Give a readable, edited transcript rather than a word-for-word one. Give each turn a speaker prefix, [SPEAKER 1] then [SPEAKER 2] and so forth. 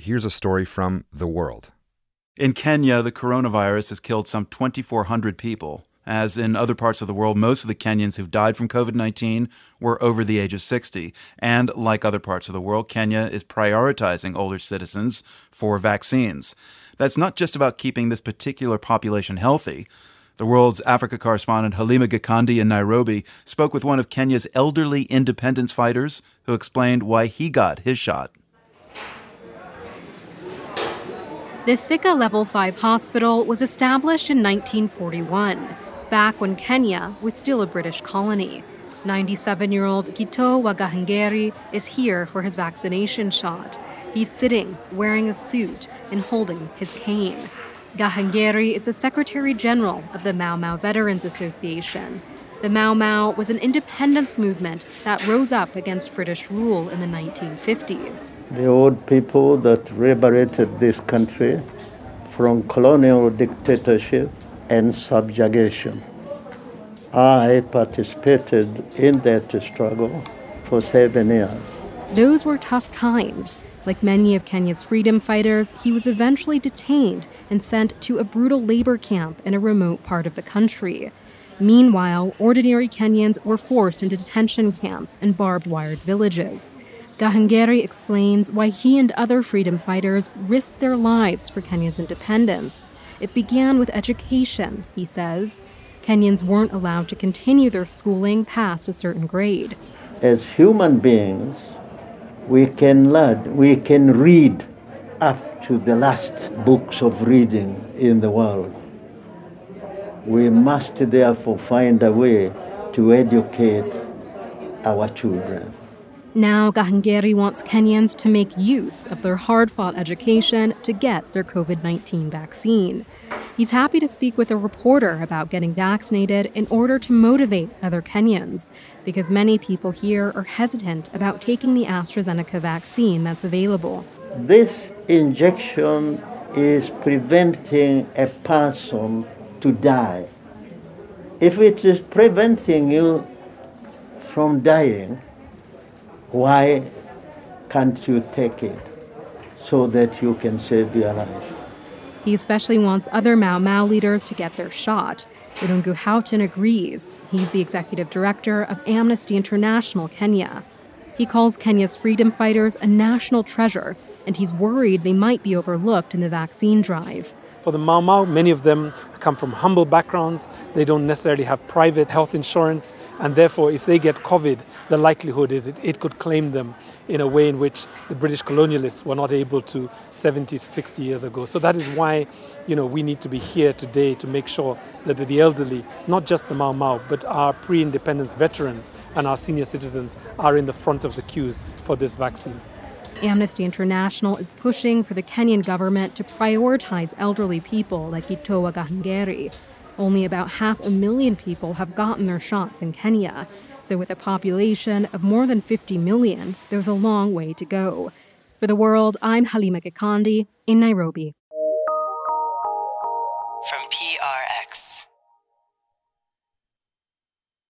[SPEAKER 1] here's a story from The World.
[SPEAKER 2] In Kenya, the coronavirus has killed some 2,400 people. As in other parts of the world, most of the Kenyans who've died from COVID-19 were over the age of 60. And like other parts of the world, Kenya is prioritizing older citizens for vaccines. That's not just about keeping this particular population healthy. The World's Africa correspondent Halima Gikandi in Nairobi spoke with one of Kenya's elderly independence fighters who explained why he got his shot.
[SPEAKER 3] The Thika Level 5 hospital was established in 1941, back when Kenya was still a British colony. 97-year-old Gito Wagahengeri is here for his vaccination shot. He's sitting, wearing a suit, and holding his cane. Gahengeri is the Secretary General of the Mau Mau Veterans Association. The Mau Mau was an independence movement that rose up against British rule in the 1950s.
[SPEAKER 4] The old people that liberated this country from colonial dictatorship and subjugation. I participated in that struggle for 7 years.
[SPEAKER 3] Those were tough times. Like many of Kenya's freedom fighters, he was eventually detained and sent to a brutal labor camp in a remote part of the country. Meanwhile, ordinary Kenyans were forced into detention camps and barbed-wired villages. Gahengeri explains why he and other freedom fighters risked their lives for Kenya's independence. It began with education, he says. Kenyans weren't allowed to continue their schooling past a certain grade.
[SPEAKER 4] As human beings, we can learn, we can read up to the last books of reading in the world. We must therefore find a way to educate our children.
[SPEAKER 3] Now Gahengeri wants Kenyans to make use of their hard-fought education to get their COVID-19 vaccine. He's happy to speak with a reporter about getting vaccinated in order to motivate other Kenyans, because many people here are hesitant about taking the AstraZeneca vaccine that's available.
[SPEAKER 4] This injection is preventing a person to die. If it is preventing you from dying, why can't you take it so that you can save your life?
[SPEAKER 3] He especially wants other Mau Mau leaders to get their shot. Irungu Houghton agrees. He's the executive director of Amnesty International Kenya. He calls Kenya's freedom fighters a national treasure, and he's worried they might be overlooked in the vaccine drive.
[SPEAKER 5] For the Mau Mau, many of them come from humble backgrounds. They don't necessarily have private health insurance, and therefore, if they get COVID, the likelihood is it could claim them in a way in which the British colonialists were not able to 70, 60 years ago. So that is why, we need to be here today to make sure that the elderly, not just the Mau Mau, but our pre-independence veterans and our senior citizens are in the front of the queues for this vaccine.
[SPEAKER 3] Amnesty International is pushing for the Kenyan government to prioritize elderly people like Gito Wagahengeri. Only about 500,000 people have gotten their shots in Kenya. So with a population of more than 50 million, there's a long way to go. For The World, I'm Halima Gikandi in Nairobi.